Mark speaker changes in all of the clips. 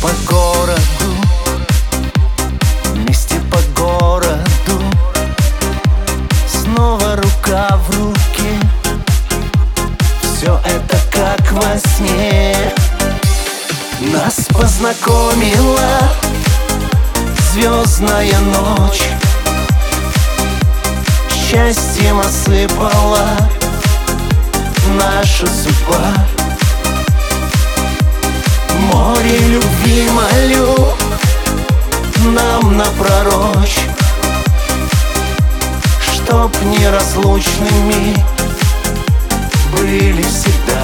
Speaker 1: по городу, вместе по городу, снова рука в руке. Все это как во сне. Нас познакомила звездная ночь, счастьем осыпала наша судьба. Море любви молю нам напророчь, чтоб неразлучными были всегда.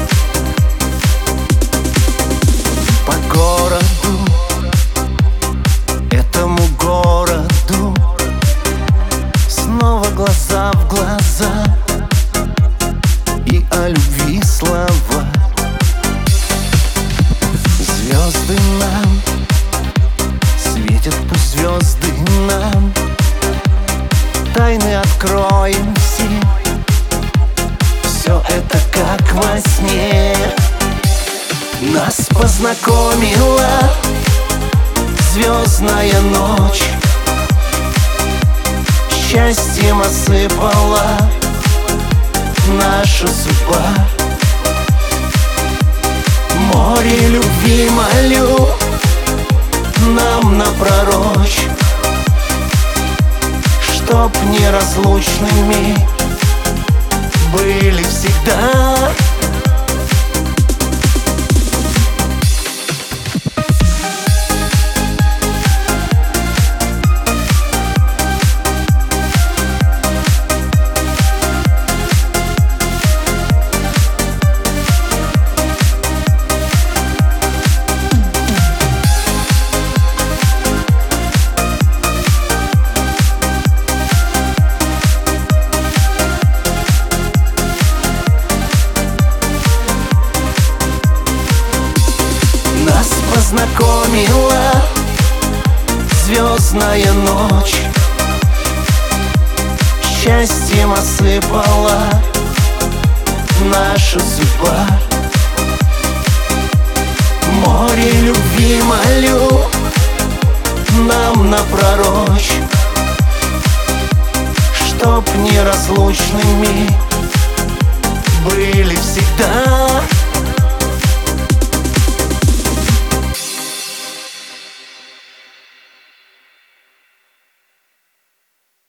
Speaker 1: По городу, этому городу, снова глаза в глаза и о любви слова. Звезды нам светят, пусть звезды нам тайны откроем все. Все это как во сне. Нас познакомила звездная ночь, счастьем осыпала наша судьба. Море любви молю нам напророчь, чтоб неразлучными были всегда. Познакомила звездная ночь, счастьем осыпала наша судьба. Море любви молю нам напророчь, чтоб неразлучными были всегда.